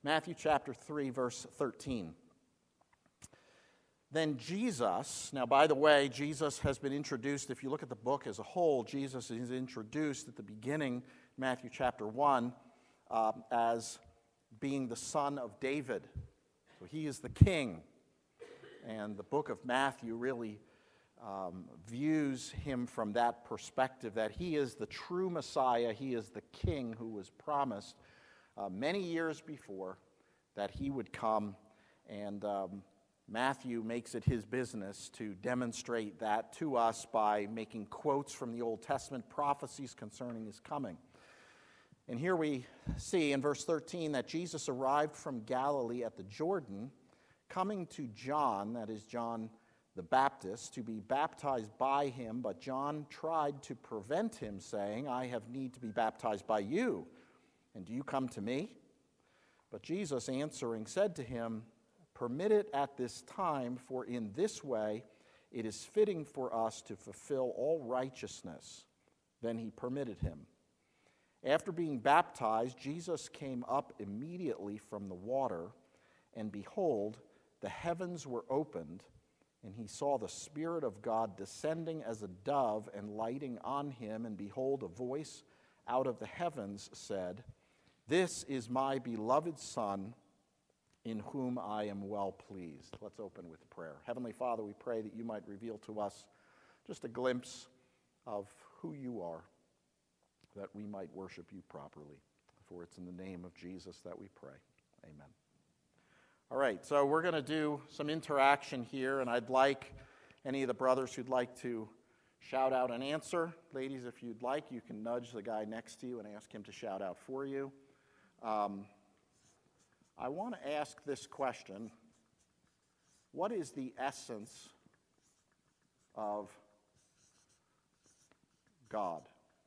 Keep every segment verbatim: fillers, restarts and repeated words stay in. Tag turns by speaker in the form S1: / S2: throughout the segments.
S1: Matthew chapter three, verse thirteen. Then Jesus, now by the way, Jesus has been introduced, if you look at the book as a whole, Jesus is introduced at the beginning, Matthew chapter one, uh, as being the son of David. So he is the king. And the book of Matthew really um, views him from that perspective, that he is the true Messiah, he is the king who was promised uh, many years before that he would come, and um, Matthew makes it his business to demonstrate that to us by making quotes from the Old Testament prophecies concerning his coming. And here we see in verse thirteen that Jesus arrived from Galilee at the Jordan, coming to John, that is John the Baptist, to be baptized by him, but John tried to prevent him, saying, I have need to be baptized by you, and do you come to me? But Jesus answering said to him, Permit it at this time, for in this way it is fitting for us to fulfill all righteousness. Then he permitted him. After being baptized, Jesus came up immediately from the water, and behold, the heavens were opened, and he saw the Spirit of God descending as a dove and lighting on him, and behold, a voice out of the heavens said, This is my beloved Son, in whom I am well pleased. Let's open with prayer. Heavenly Father, we pray that you might reveal to us just a glimpse of who you are, that we might worship you properly. For it's in the name of Jesus that we pray. Amen. All right, so we're going to do some interaction here, and I'd like any of the brothers who'd like to shout out an answer. Ladies, if you'd like, you can nudge the guy next to you and ask him to shout out for you. Um, I want to ask this question. What is the essence of God?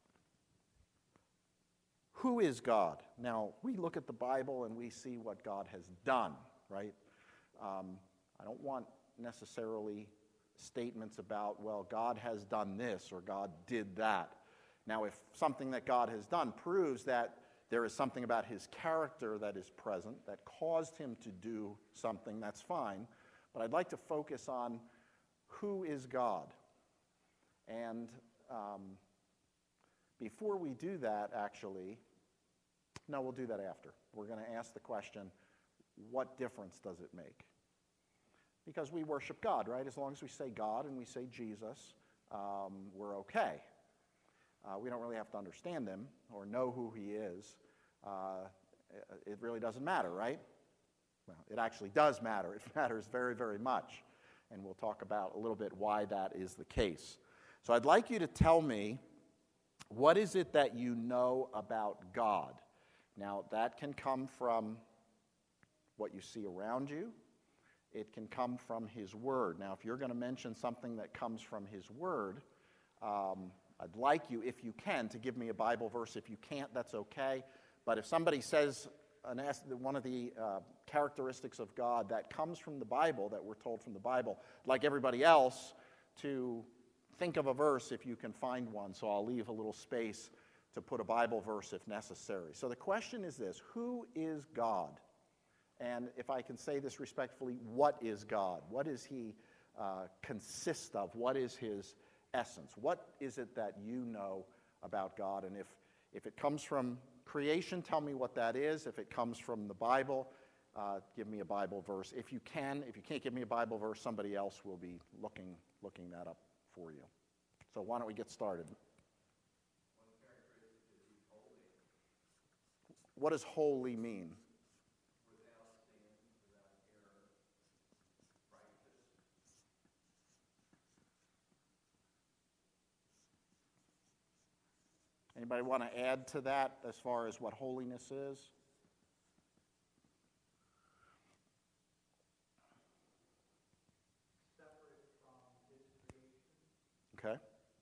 S1: Who is God? Now, we look at the Bible and we see what God has done, right? Um, I don't want necessarily statements about, well, God has done this or God did that. Now, if something that God has done proves that there is something about his character that is present that caused him to do something, that's fine. But I'd like to focus on who is God. And um, before we do that, actually, no, we'll do that after. We're going to ask the question, what difference does it make? Because we worship God, right? As long as we say God and we say Jesus, um, we're okay. Uh, we don't really have to understand him or know who he is. Uh, it, it really doesn't matter, right? Well, it actually does matter. It matters very, very much. And we'll talk about a little bit why that is the case. So I'd like you to tell me, what is it that you know about God? Now, that can come from what you see around you. It can come from his word. Now, if you're going to mention something that comes from his word, um, I'd like you, if you can, to give me a Bible verse. If you can't, that's okay. But if somebody says an, one of the uh, characteristics of God that comes from the Bible, that we're told from the Bible, like everybody else, to think of a verse if you can find one. So I'll leave a little space to put a Bible verse if necessary. So the question is this: who is God? And if I can say this respectfully, what is God? What does he uh, consist of? What is his essence? What is it that you know about God? And if, if it comes from creation, tell me what that is. If it comes from the Bible, uh, give me a Bible verse. If you can, if you can't give me a Bible verse, somebody else will be looking, looking that up for you. So why don't we get started? What does holy mean? Anybody want to add to that as far as what holiness is?
S2: Separate from his creation.
S1: Okay.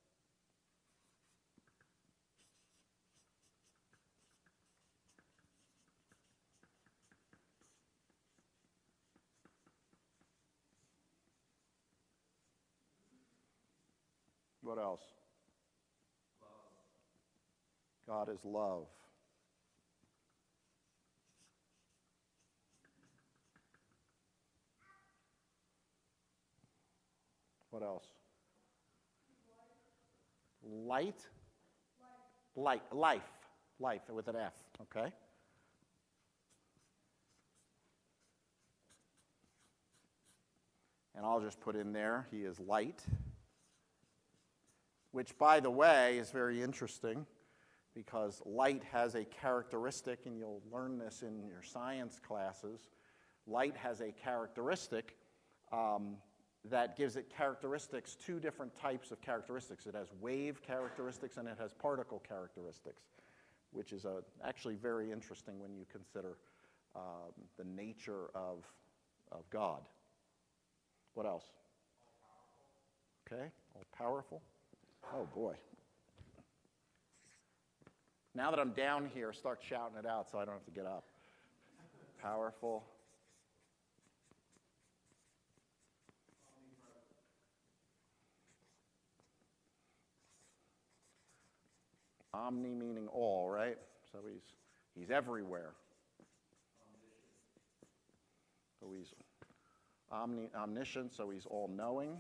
S1: What else? God is love. What else? Light? Light. Life. Life with an F, okay? And I'll just put in there, he is light. Which, by the way, is very interesting because light has a characteristic, and you'll learn this in your science classes. Light has a characteristic um, that gives it characteristics, two different types of characteristics. It has wave characteristics and it has particle characteristics, which is a, actually very interesting when you consider um, the nature of, of God. What else? Okay, all powerful. Oh boy. Now that I'm down here, start shouting it out so I don't have to get up. Powerful. Omni meaning all, right? So he's he's everywhere. So he's omni, omniscient, so he's all-knowing.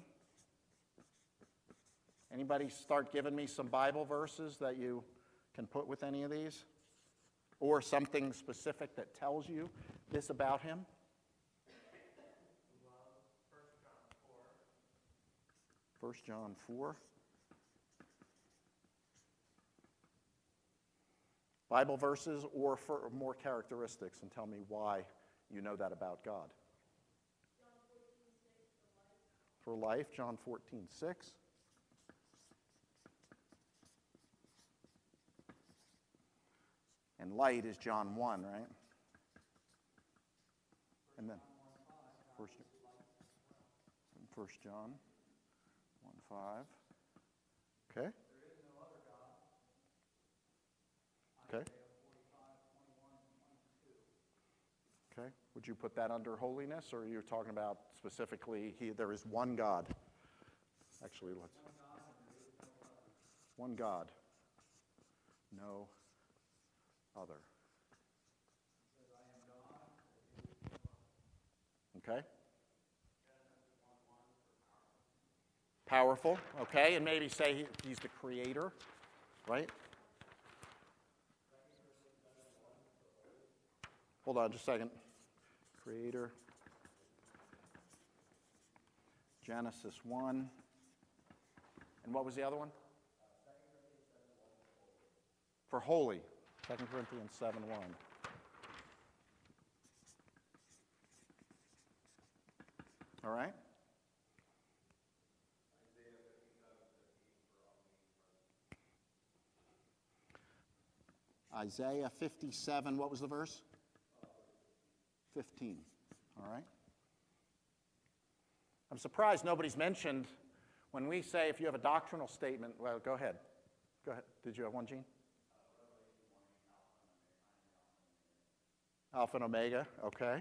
S1: Anybody start giving me some Bible verses that you can put with any of these? Or something specific that tells you this about him? First John four. Bible verses or for more characteristics, and tell me why you know that about God. For life, John fourteen six. And light is John one, right? And then First, First John one five. Okay. Okay. Okay. Would you put that under holiness, or are you talking about specifically he, there is one God? Actually, let's. One God. No other. Okay. Powerful. Okay, and maybe say he, he's the creator, right? Hold on just a second. Creator. Genesis one. And what was the other one? For holy. Second Corinthians seven one. All right? Isaiah fifty-seven, what was the verse? fifteen. All right? I'm surprised nobody's mentioned when we say if you have a doctrinal statement. Well, go ahead. Go ahead. Did you have one, Gene? Alpha and Omega, okay.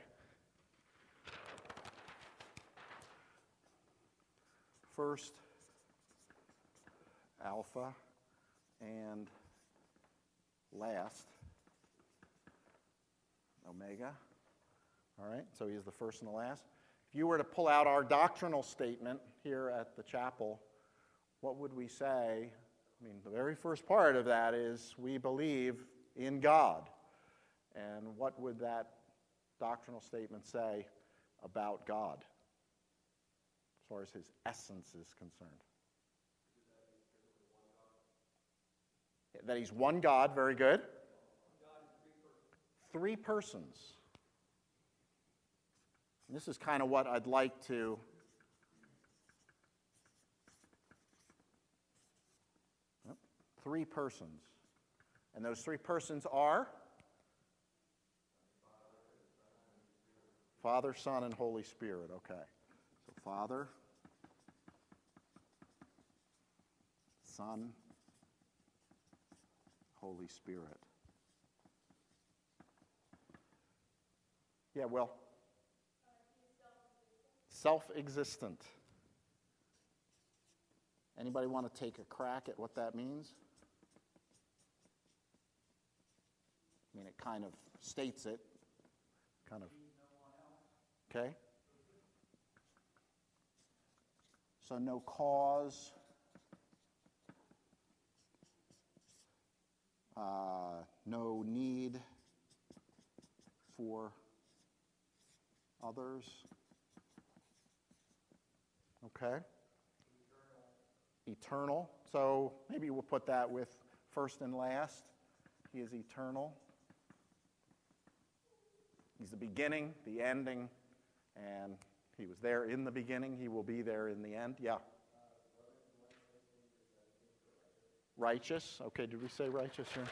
S1: First, Alpha, and last, Omega. All right, so he is the first and the last. If you were to pull out our doctrinal statement here at the chapel, what would we say? I mean, the very first part of that is we believe in God. And what would that doctrinal statement say about God as far as his essence is concerned? That he's one God, very good. Three persons. And this is kind of what I'd like to yep, three persons. And those three persons are Father, Son, and Holy Spirit. Okay. So Father, Son, Holy Spirit. Yeah, well, self-existent. Anybody want to take a crack at what that means? I mean, it kind of states it. Kind of. Okay. So no cause, uh, no need for others. Okay. Eternal. Eternal. So maybe we'll put that with first and last. He is eternal. He's the beginning, the ending, and he was there in the beginning. He will be there in the end. Yeah. Righteous. Okay, did we say righteous here?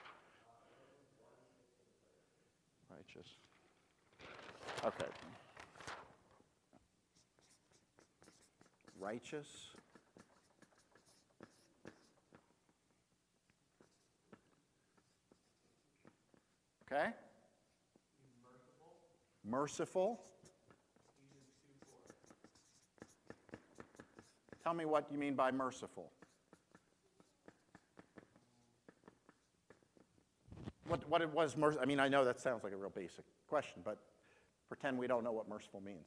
S1: Righteous. Okay. Righteous. Okay. Merciful. Merciful. Tell me what you mean by merciful. What, what it was, merc- I mean, I know that sounds like a real basic question, but pretend we don't know what merciful means.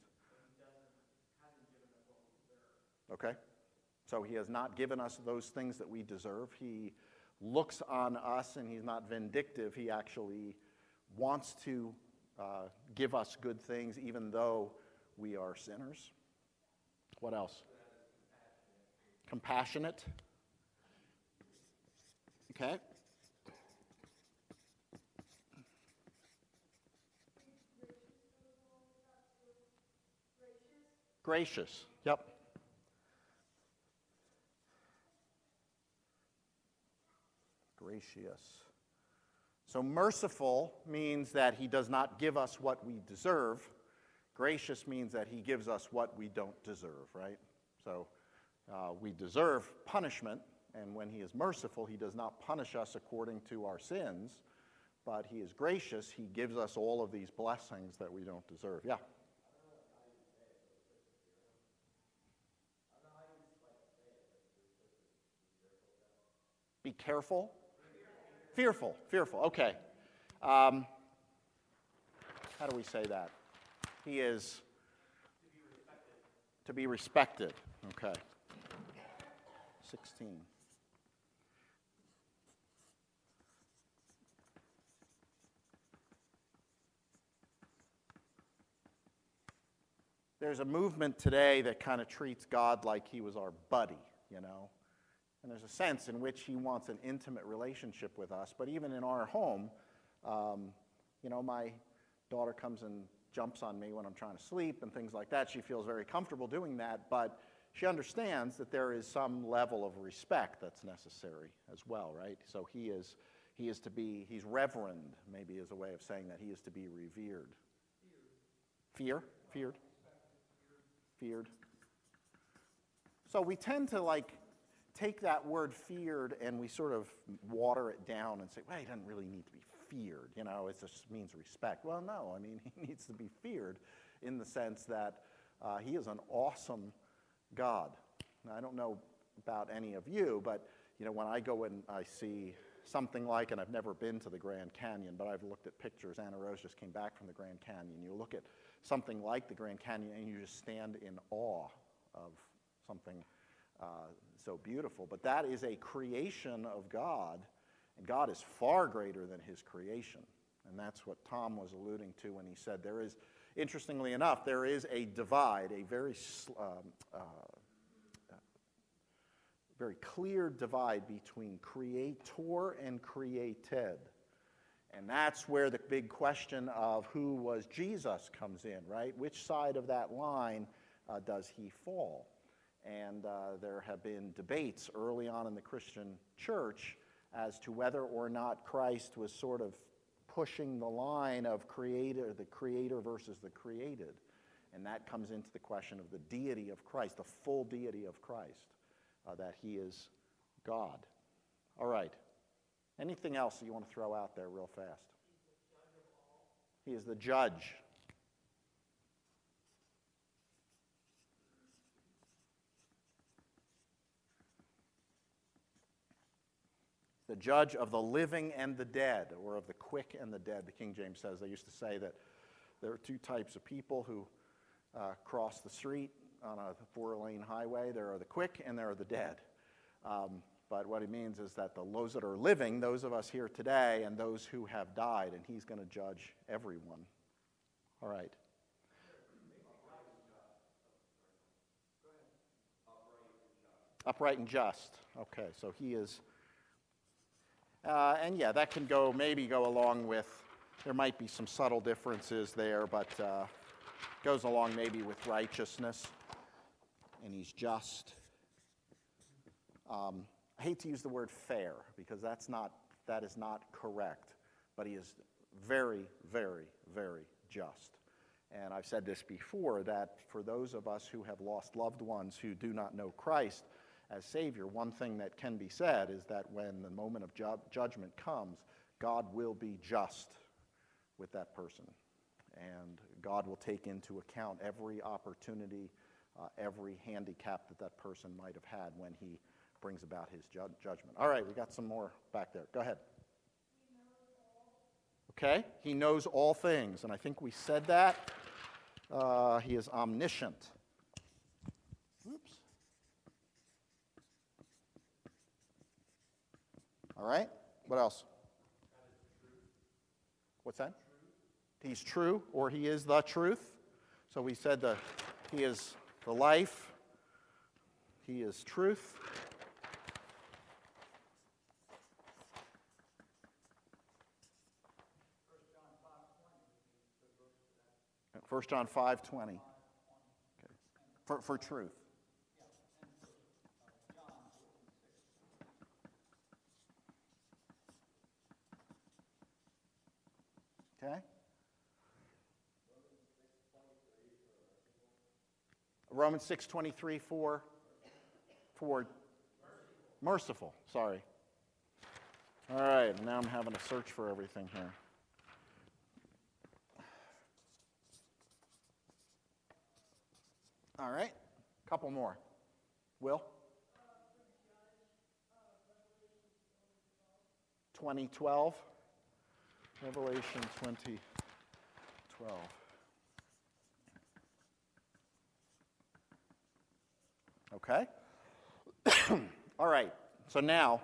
S1: Okay? So he has not given us those things that we deserve. He looks on us and he's not vindictive. He actually wants to uh, give us good things even though we are sinners. What else? Compassionate. Okay. Gracious. Yep. Gracious. So merciful means that he does not give us what we deserve. Gracious means that he gives us what we don't deserve, right? So uh, we deserve punishment, and when he is merciful, he does not punish us according to our sins, but he is gracious. He gives us all of these blessings that we don't deserve. Yeah? Be careful. Fearful. Fearful. Okay. Um, how do we say that? He is to be respected. Okay. sixteen. There's a movement today that kind of treats God like he was our buddy, you know. And there's a sense in which he wants an intimate relationship with us. But even in our home, um, you know, my daughter comes and jumps on me when I'm trying to sleep and things like that. She feels very comfortable doing that, but she understands that there is some level of respect that's necessary as well, right? So he is, he is to be, he's reverend, maybe is a way of saying that. He is to be revered. Fear? Feared? Feared. So we tend to like take that word feared and we sort of water it down and say, well, he doesn't really need to be feared. You know, it just means respect. Well, no, I mean, he needs to be feared in the sense that uh, he is an awesome God. Now, I don't know about any of you, but, you know, when I go and I see something like, and I've never been to the Grand Canyon, but I've looked at pictures. Anna Rose just came back from the Grand Canyon. You look at something like the Grand Canyon and you just stand in awe of something uh, so beautiful. But that is a creation of God, and God is far greater than his creation. And that's what Tom was alluding to when he said there is, interestingly enough, there is a divide, a very, um, uh, very clear divide between creator and created. And that's where the big question of who was Jesus comes in, right? Which side of that line uh, does he fall? And uh, there have been debates early on in the Christian church as to whether or not Christ was sort of pushing the line of creator, the creator versus the created. And that comes into the question of the deity of Christ, the full deity of Christ, uh, that he is God. All right. Anything else that you want to throw out there real fast? He is the judge. The judge of the living and the dead, or of the quick and the dead. The King James says, they used to say that there are two types of people who uh, cross the street on a four-lane highway. There are the quick and there are the dead. Um, but what he means is that the those that are living, those of us here today, and those who have died, and he's going to judge everyone. All right. Upright and just. Okay, so he is, uh, and yeah, that can go, maybe go along with, there might be some subtle differences there, but uh, goes along maybe with righteousness, and he's just. Um, I hate to use the word fair, because that's not, that is not correct, but he is very, very, very just. And I've said this before, that for those of us who have lost loved ones who do not know Christ as Savior, one thing that can be said is that when the moment of ju- judgment comes, God will be just with that person. And God will take into account every opportunity, uh, every handicap that that person might have had when he brings about his ju- judgment. All right, we got some more back there. Go ahead. Okay, he knows all things, and I think we said that. Uh, he is omniscient. Oops. All right, what else? What's that? He's true, or he is the truth. So we said the, he is the life, he is truth. First John five twenty. Okay. For, for truth. Okay. Romans six twenty-three for for merciful. Sorry. All right. Now I'm having to search for everything here. All right, a couple more. Will? twenty twelve. Revelation twenty twelve. Okay. All right, so now,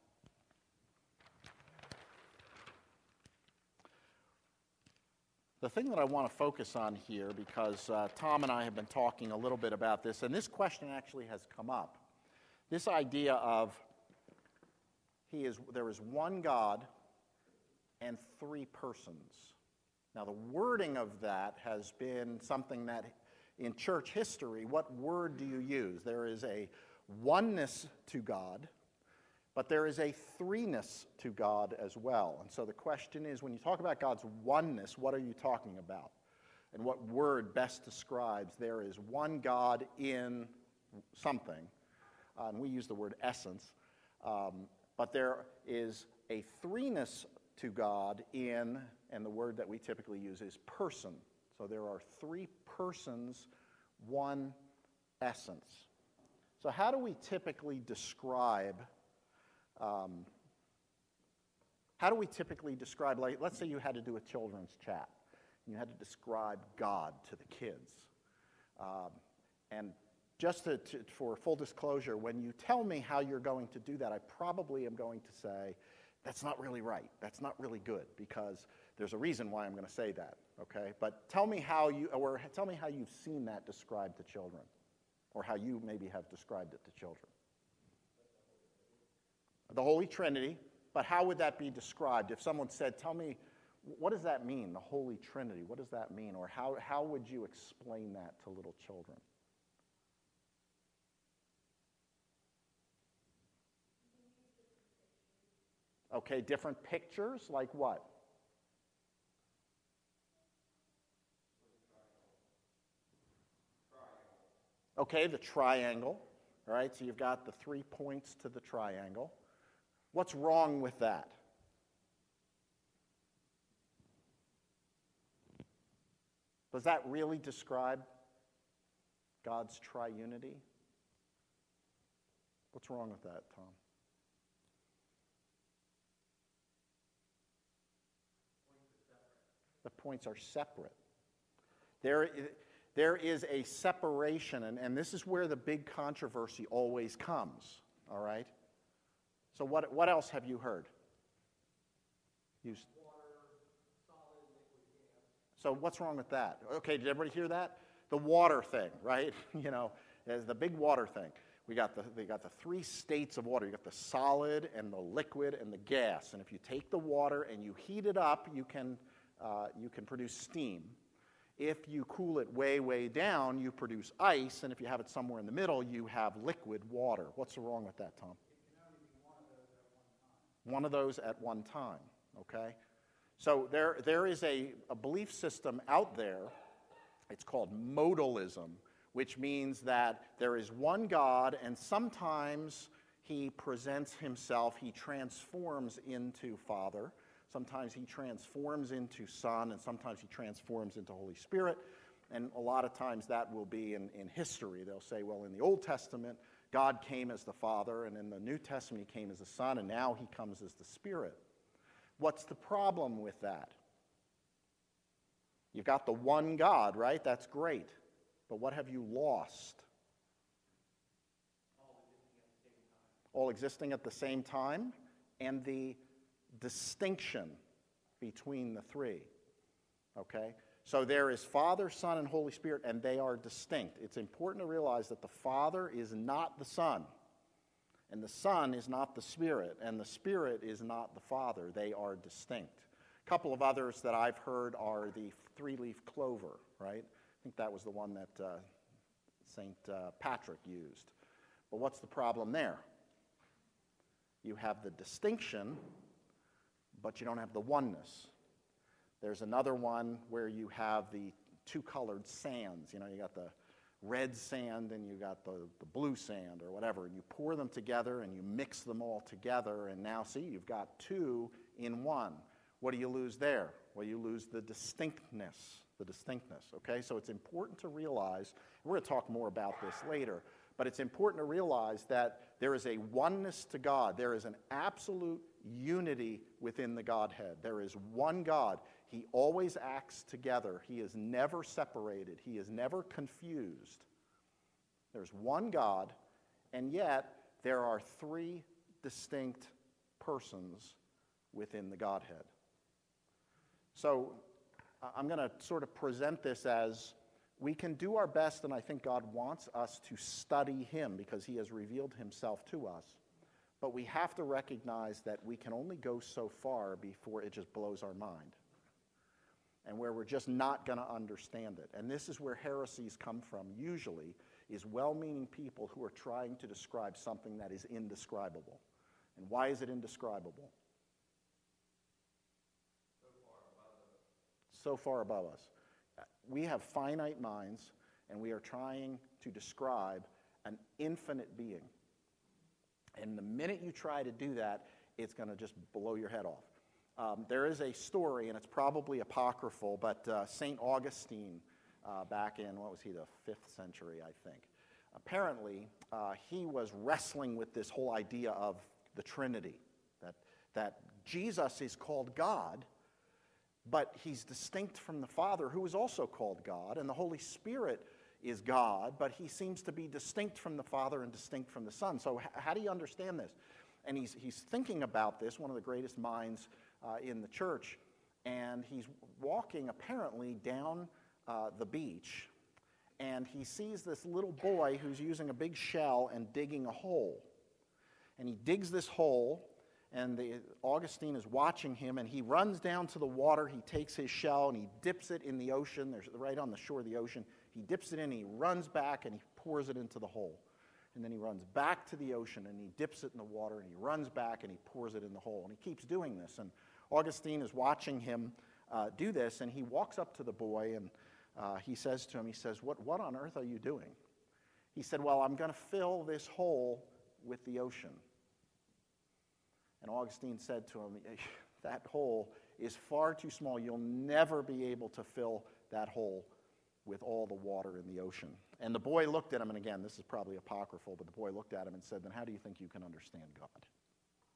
S1: the thing that I want to focus on here, because uh, Tom and I have been talking a little bit about this, and this question actually has come up. This idea of he is, there is one God and three persons. Now, the wording of that has been something that in church history, what word do you use? There is a oneness to God, but there is a threeness to God as well. And so the question is, when you talk about God's oneness, what are you talking about? And what word best describes there is one God in something? Uh, and we use the word essence. Um, but there is a threeness to God in, and the word that we typically use is person. So there are three persons, one essence. So how do we typically describe Um, how do we typically describe, like, let's say you had to do a children's chat, and you had to describe God to the kids. Um, and just to, to, for full disclosure, when you tell me how you're going to do that, I probably am going to say, that's not really right. That's not really good, because there's a reason why I'm going to say that, okay? But tell me how you, or tell me how you've seen that described to children, or how you maybe have described it to children. The Holy Trinity, but how would that be described? If someone said, tell me, what does that mean, the Holy Trinity? What does that mean? Or how, how would you explain that to little children? Okay, different pictures, like what? Okay, the triangle. All right, so you've got the three points to the triangle. What's wrong with that? Does that really describe God's triunity? What's wrong with that, Tom? The points are separate. There, there is a separation, and, and this is where the big controversy always comes, all right? So what, what else have you heard? You, so what's wrong with that? Okay, did everybody hear that? The water thing, right? You know, as the big water thing. We got the they got the three states of water. You got the solid and the liquid and the gas. And if you take the water and you heat it up, you can uh, you can produce steam. If you cool it way way down, you produce ice. And if you have it somewhere in the middle, you have liquid water. What's wrong with that, Tom?
S2: It can only be one of those at one time.
S1: One of those at one time. Okay. So there there is a, a belief system out there. It's called modalism, which means that there is one God, and sometimes he presents himself, he transforms into Father, sometimes he transforms into Son, and sometimes he transforms into Holy Spirit, and a lot of times that will be in, in history. They'll say, well, in the Old Testament, God came as the Father, and in the New Testament, he came as the Son, and now he comes as the Spirit. What's the problem with that? You've got the one God, right? That's great. But what have you lost? All existing at the same time, and the distinction between the three. Okay? So there is Father, Son, and Holy Spirit, and they are distinct. It's important to realize that the Father is not the Son, and the Son is not the Spirit, and the Spirit is not the Father. They are distinct. A couple of others that I've heard are the three-leaf clover, right? I think that was the one that uh, Saint Uh, Patrick used. But what's the problem there? You have the distinction, but you don't have the oneness. There's another one where you have the two colored sands. You know, you got the red sand and you got the, the blue sand or whatever, and you pour them together and you mix them all together, and now see, you've got two in one. What do you lose there? Well, you lose the distinctness, the distinctness, okay? So it's important to realize, we're going to talk more about this later, but it's important to realize that there is a oneness to God. There is an absolute unity within the Godhead. There is one God. He always acts together. He is never separated. He is never confused. There's one God, and yet there are three distinct persons within the Godhead. So I'm going to sort of present this as we can do our best, and I think God wants us to study him because he has revealed himself to us. But we have to recognize that we can only go so far before it just blows our mind, and where we're just not going to understand it. And this is where heresies come from, usually, is well-meaning people who are trying to describe something that is indescribable. And why is it indescribable? So far above us. We have finite minds, and we are trying to describe an infinite being. And the minute you try to do that, it's going to just blow your head off. Um, there is a story, and it's probably apocryphal, but uh, Saint Augustine, uh, back in, what was he, the fifth century, I think. Apparently, uh, he was wrestling with this whole idea of the Trinity, that, that Jesus is called God, but he's distinct from the Father, who is also called God, and the Holy Spirit is God, but he seems to be distinct from the Father and distinct from the Son. So h- how do you understand this? And he's, he's thinking about this, one of the greatest minds uh, in the church, and he's walking apparently down uh, the beach, and he sees this little boy who's using a big shell and digging a hole. And he digs this hole, and the, Augustine is watching him, and he runs down to the water. He takes his shell, and he dips it in the ocean. There's right on the shore of the ocean. He dips it in, and he runs back, and he pours it into the hole. And then he runs back to the ocean, and he dips it in the water, and he runs back, and he pours it in the hole. And he keeps doing this. And Augustine is watching him uh, do this, and he walks up to the boy, and uh, he says to him, he says, what, what on earth are you doing? He said, well, I'm going to fill this hole with the ocean. And Augustine said to him, that hole is far too small. You'll never be able to fill that hole with all the water in the ocean. And the boy looked at him, and again, this is probably apocryphal, but the boy looked at him and said, then how do you think you can understand God?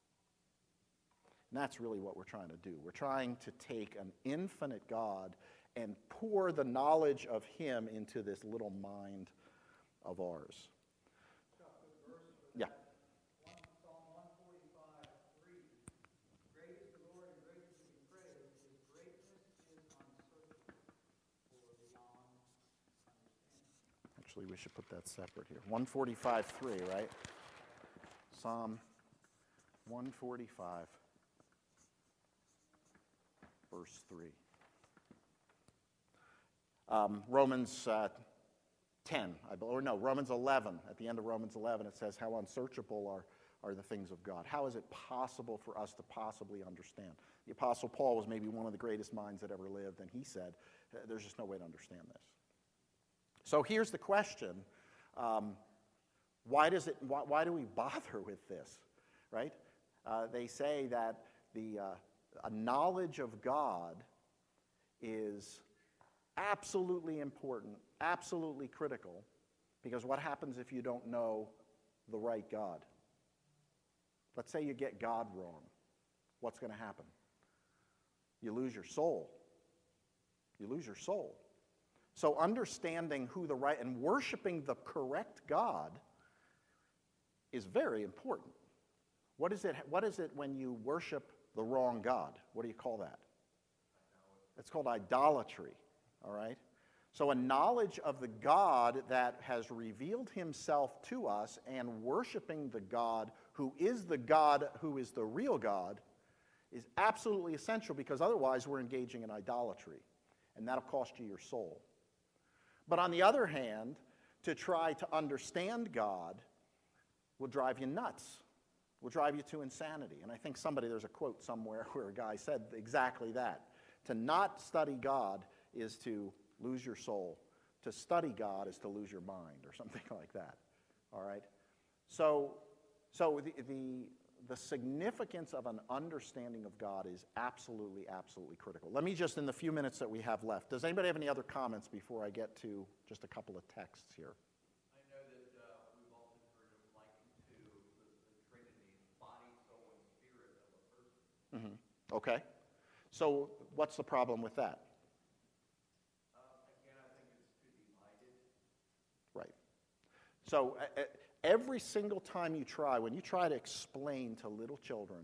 S1: And that's really what we're trying to do. We're trying to take an infinite God and pour the knowledge of him into this little mind of ours. Yeah.
S2: Psalm one forty-five, three. Great is the Lord and greatly to be praised. His greatness is unsearchable or beyond understanding.
S1: Actually, we should put that separate here. one forty-five, three, right? Psalm one forty-five, verse three. Um, Romans uh, ten, I believe, or no, Romans eleven. At the end of Romans eleven, it says, how unsearchable are, are the things of God. How is it possible for us to possibly understand? The Apostle Paul was maybe one of the greatest minds that ever lived, and he said, there's just no way to understand this. So here's the question. Um, why, does it, why, why do we bother with this, right? Uh, they say that the uh, a knowledge of God is absolutely important, absolutely critical, because what happens if you don't know the right God? Let's say you get God wrong. What's going to happen? You lose your soul. You lose your soul. So understanding who the right and worshiping the correct God is very important. What is it, what is it when you worship the wrong God? What do you call that? It's called idolatry, all right? So a knowledge of the God that has revealed himself to us and worshiping the God who is the God who is the real God is absolutely essential, because otherwise we're engaging in idolatry, and that'll cost you your soul. But on the other hand, to try to understand God will drive you nuts, will drive you to insanity. And I think somebody, there's a quote somewhere where a guy said exactly that. To not study God is to lose your soul. To study God is to lose your mind, or something like that. All right? So, so the, the, the significance of an understanding of God is absolutely, absolutely critical. Let me just, in the few minutes that we have left, does anybody have any other comments before I get to just a couple of texts here?
S3: I know that uh, we've often heard of likened to the, the Trinity, body, soul, and spirit of a person.
S1: Mm-hmm. Okay. So what's the problem with that?
S3: Uh, again, I think it's too divided.
S1: Right. So uh, every single time you try, when you try to explain to little children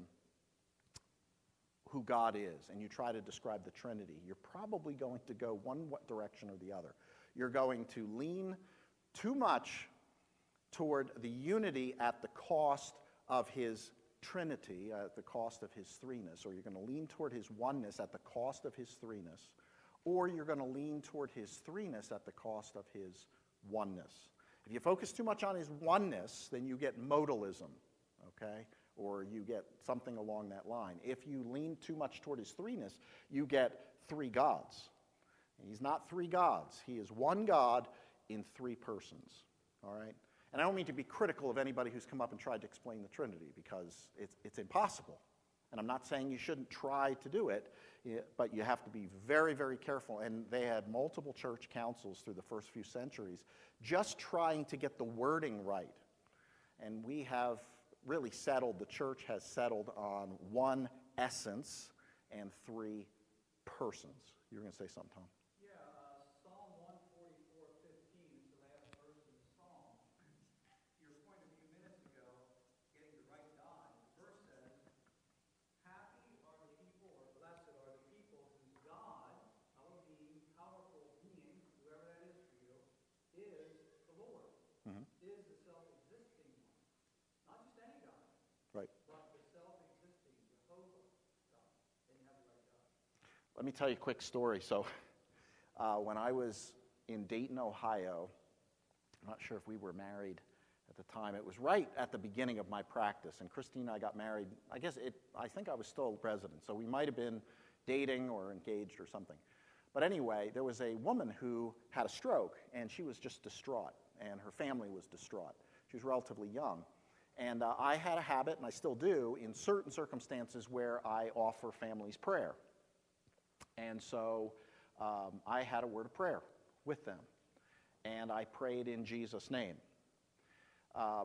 S1: who God is, and you try to describe the Trinity, you're probably going to go one direction or the other. You're going to lean too much toward the unity at the cost of his Trinity, at the cost of his threeness, or you're going to lean toward his oneness at the cost of his threeness, or you're going to lean toward his threeness at the cost of his oneness. If you focus too much on his oneness, then you get modalism, okay? Or you get something along that line. If you lean too much toward his threeness, you get three gods. And he's not three gods. He is one God in three persons, all right? And I don't mean to be critical of anybody who's come up and tried to explain the Trinity, because it's, it's impossible. And I'm not saying you shouldn't try to do it, but you have to be very, very careful. And they had multiple church councils through the first few centuries just trying to get the wording right. And we have really settled, the church has settled on one essence and three persons. You were going to say something, Tom?
S2: Yeah, uh, Psalm one forty-four, fifteen is the last verse in the Psalm. Your point a few minutes ago, getting the right God. The verse says, happy are the people, or blessed are the people whose God, Elohim, powerful being, whoever that is for you, is the Lord,
S1: Mm-hmm.
S2: is the self-existing one. Not just any God,
S1: Right.
S2: but the self-existing Jehovah God. Then you have the right God.
S1: Let me tell you a quick story. So uh, when I was in Dayton, Ohio, I'm not sure if we were married at the time. It was right at the beginning of my practice, and Christine and I got married. I guess it, I think I was still a resident, so we might have been dating or engaged or something. But anyway, there was a woman who had a stroke, and she was just distraught, and her family was distraught. She was relatively young. And uh, I had a habit, and I still do, in certain circumstances where I offer families prayer. And so um, I had a word of prayer with them, and I prayed in Jesus' name. Um,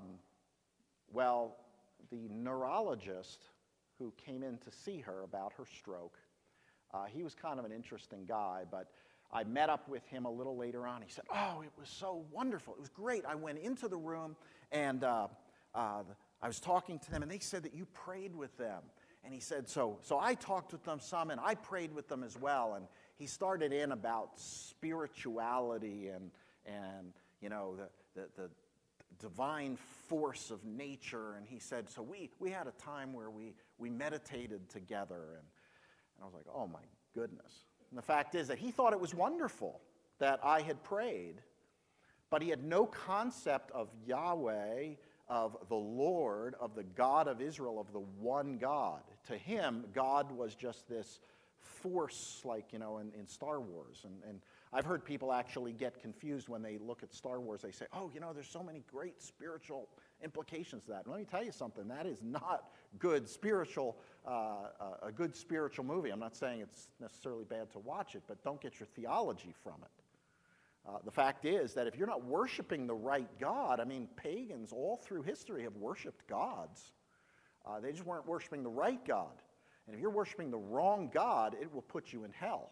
S1: well, the neurologist who came in to see her about her stroke, uh, he was kind of an interesting guy, but I met up with him a little later on. He said, oh, it was so wonderful. It was great. I went into the room, and uh, uh, I was talking to them, and they said that you prayed with them. And he said, so, so I talked with them some, and I prayed with them as well. And he started in about spirituality and, and you know, the, the, the divine force of nature. And he said, so we, we had a time where we, we meditated together. And, and I was like, oh, my goodness. And the fact is that he thought it was wonderful that I had prayed, but he had no concept of Yahweh, of the Lord, of the God of Israel, of the one God. To him, God was just this force, like, you know, in, in Star Wars. And, and I've heard people actually get confused when they look at Star Wars. They say, oh, you know, there's so many great spiritual implications to that. And let me tell you something. That is not good spiritual, uh, a good spiritual movie. I'm not saying it's necessarily bad to watch it, but don't get your theology from it. Uh, the fact is that if you're not worshiping the right God, I mean, pagans all through history have worshiped gods. Uh, they just weren't worshiping the right God. And if you're worshiping the wrong God, it will put you in hell.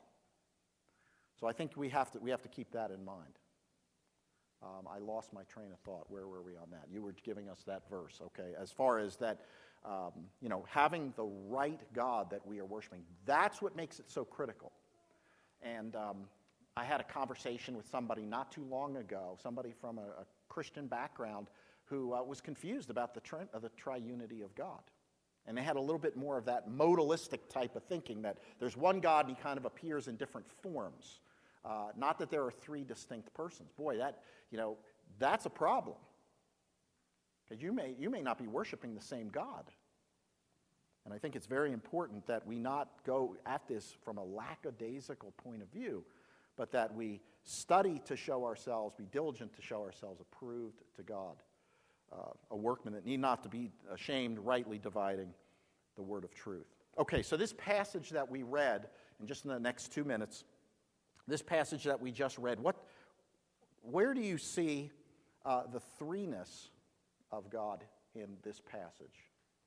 S1: So I think we have to, we have to keep that in mind. Um, I lost my train of thought. Where were we on that? You were giving us that verse, okay? As far as that, um, you know, having the right God that we are worshiping, that's what makes it so critical. And um, I had a conversation with somebody not too long ago, somebody from a, a Christian background who uh, was confused about the, tri- uh, the triunity of God. And they had a little bit more of that modalistic type of thinking, that there's one God and he kind of appears in different forms. Uh, not that there are three distinct persons. Boy, that, you know, that's a problem. Because you may, you may not be worshiping the same God. And I think it's very important that we not go at this from a lackadaisical point of view, but that we study to show ourselves, be diligent to show ourselves approved to God, uh, a workman that need not to be ashamed, rightly dividing the word of truth. Okay, so this passage that we read, in just in the next two minutes, this passage that we just read, what, where do you see uh, the threeness of God in this passage?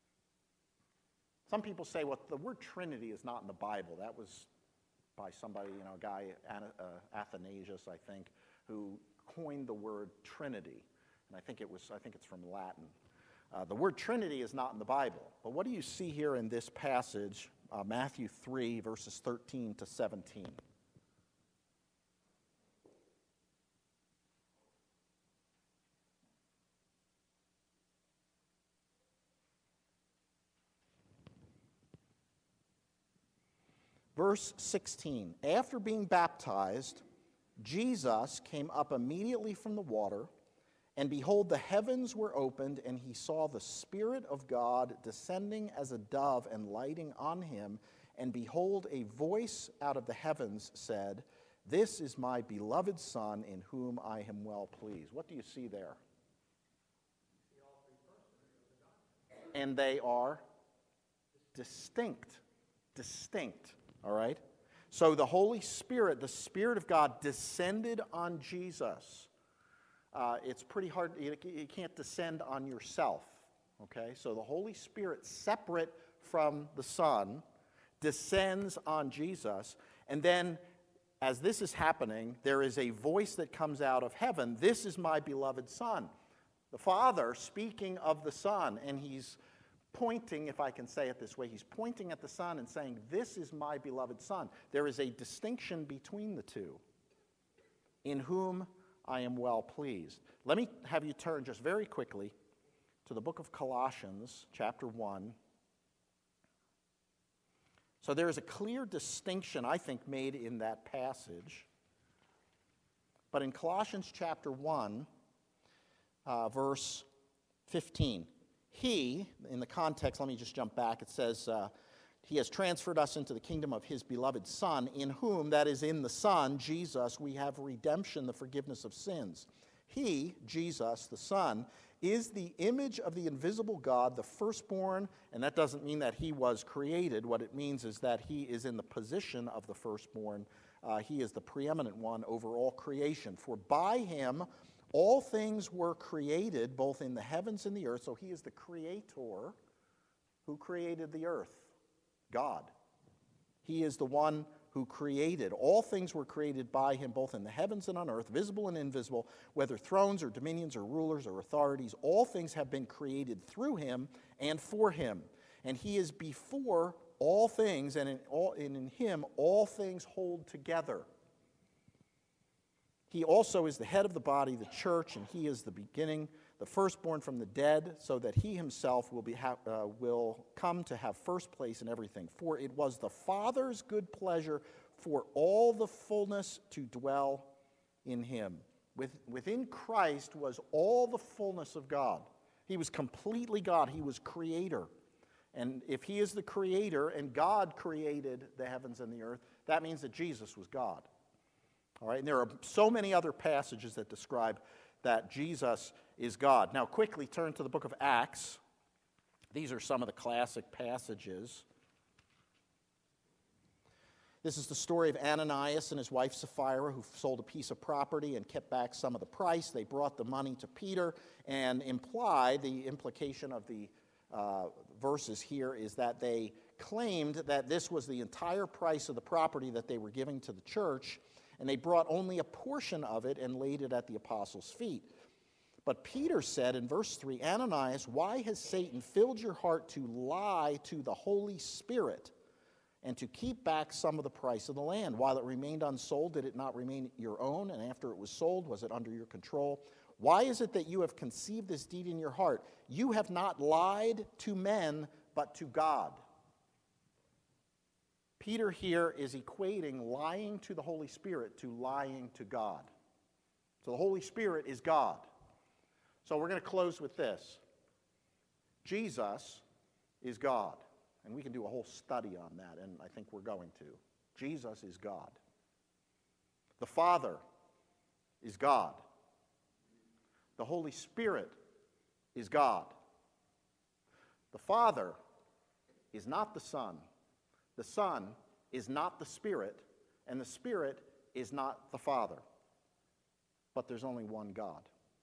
S1: Some people say, well, the word Trinity is not in the Bible. That was by somebody, you know, a guy, uh, Athanasius, I think, who coined the word Trinity. And I think it was, I think it's from Latin. Uh, the word Trinity is not in the Bible. But what do you see here in this passage, uh, Matthew three, verses thirteen to seventeen? Verse sixteen, after being baptized, Jesus came up immediately from the water, and behold, the heavens were opened, and he saw the Spirit of God descending as a dove and lighting on him. And behold, a voice out of the heavens said, "This is my beloved Son, in whom I am well pleased." What do you see there? And they are distinct. Distinct. All right? So the Holy Spirit, the Spirit of God, descended on Jesus. Uh, it's pretty hard. You, you can't descend on yourself. Okay? So the Holy Spirit, separate from the Son, descends on Jesus. And then, as this is happening, there is a voice that comes out of heaven. "This is my beloved Son." The Father speaking of the Son, and he's pointing, if I can say it this way, he's pointing at the Son and saying, "This is my beloved Son." There is a distinction between the two. "In whom I am well pleased." Let me have you turn just very quickly to the book of Colossians, chapter one. So there is a clear distinction, I think, made in that passage. But in Colossians chapter one, uh, verse fifteen, he, in the context, let me just jump back, it says, uh, he has transferred us into the kingdom of his beloved Son, in whom, that is in the Son, Jesus, we have redemption, the forgiveness of sins. He, Jesus, the Son, is the image of the invisible God, the firstborn, and that doesn't mean that he was created. What it means is that he is in the position of the firstborn. Uh, he is the preeminent one over all creation. For by him all things were created, both in the heavens and the earth. So he is the creator who created the earth, God. He is the one who created. All things were created by him, both in the heavens and on earth, visible and invisible, whether thrones or dominions or rulers or authorities. All things have been created through him and for him. And he is before all things, and in, all, and in him all things hold together. He also is the head of the body, the church, and he is the beginning, the firstborn from the dead, so that he himself will, be ha- uh, will come to have first place in everything. For it was the Father's good pleasure for all the fullness to dwell in him. With, within Christ was all the fullness of God. He was completely God. He was creator. And if he is the creator and God created the heavens and the earth, that means that Jesus was God. All right, and there are so many other passages that describe that Jesus is God. Now, quickly turn to the book of Acts. These are some of the classic passages. This is the story of Ananias and his wife Sapphira, who sold a piece of property and kept back some of the price. They brought the money to Peter, and implied, the implication of the uh, verses here is that they claimed that this was the entire price of the property that they were giving to the church, and they brought only a portion of it and laid it at the apostles' feet. But Peter said in verse three, Ananias, why has Satan filled your heart to lie to the Holy Spirit and to keep back some of the price of the land? While it remained unsold, did it not remain your own? And after it was sold, was it under your control? Why is it that you have conceived this deed in your heart? You have not lied to men, but to God. Peter here is equating lying to the Holy Spirit to lying to God. So the Holy Spirit is God. So we're going to close with this. Jesus is God. And we can do a whole study on that, and I think we're going to. Jesus is God. The Father is God. The Holy Spirit is God. The Father is not the Son. The Son is not the Spirit, and the Spirit is not the Father. But there's only one God.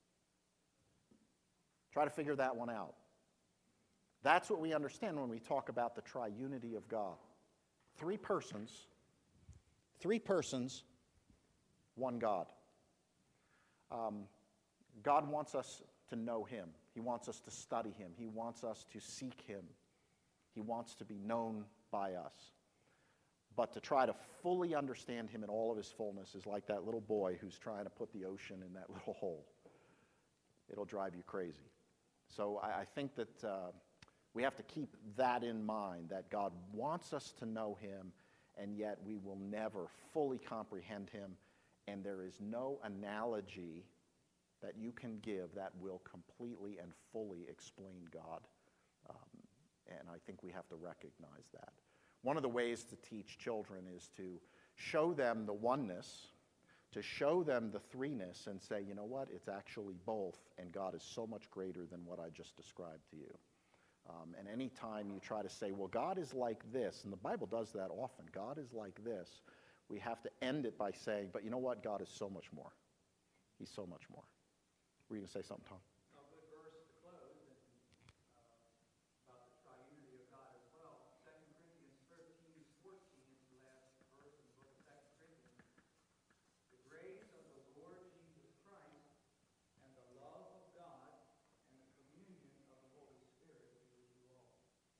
S1: Try to figure that one out. That's what we understand when we talk about the triunity of God. Three persons, three persons, one God. Um, God wants us to know him. He wants us to study him. He wants us to seek him. He wants to be known by us. But to try to fully understand him in all of his fullness is like that little boy who's trying to put the ocean in that little hole. It'll drive you crazy. So I, I think that uh, we have to keep that in mind, that God wants us to know him, and yet we will never fully comprehend him, and there is no analogy that you can give that will completely and fully explain God. Um, and I think we have to recognize that. One of the ways to teach children is to show them the oneness, to show them the threeness, and say, you know what, it's actually both, and God is so much greater than what I just described to you. Um, and any time you try to say, well, God is like this, and the Bible does that often, God is like this, we have to end it by saying, but you know what, God is so much more. He's so much more. Were you going to say something, Tom?
S2: A good verse to close, and uh, about the triunity of God as well. Second Corinthians thirteen fourteen is the last verse in the book of Second Corinthians. The grace of the Lord Jesus Christ and the love of God and the communion of the Holy Spirit be with you all.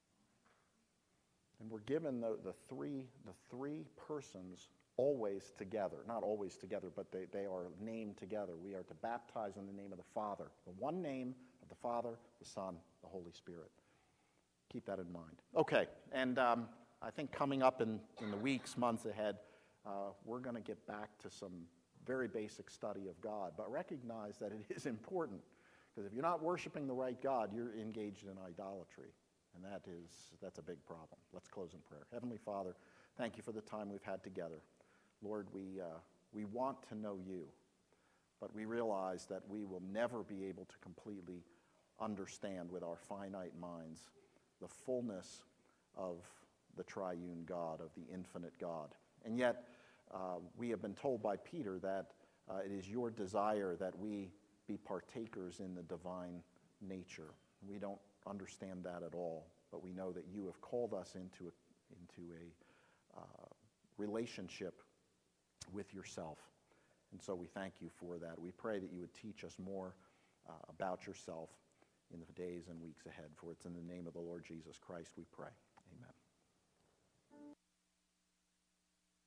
S1: And we're given the, the three the three persons always together. Not always together, but they, they are named together. We are to baptize in the name of the Father. The one name of the Father, the Son, the Holy Spirit. Keep that in mind. Okay, and um, I think coming up in, in the weeks, months ahead, uh, we're going to get back to some very basic study of God. But recognize that it is important, because if you're not worshiping the right God, you're engaged in idolatry. And that is, that's a big problem. Let's close in prayer. Heavenly Father, thank you for the time we've had together. Lord, we, uh, we want to know you, but we realize that we will never be able to completely understand with our finite minds the fullness of the triune God, of the infinite God. And yet, uh, we have been told by Peter that uh, it is your desire that we be partakers in the divine nature. We don't understand that at all, but we know that you have called us into a, into a uh, relationship with yourself. And so we thank you for that. We pray that you would teach us more uh, about yourself in the days and weeks ahead. For it's in the name of the Lord Jesus Christ we pray.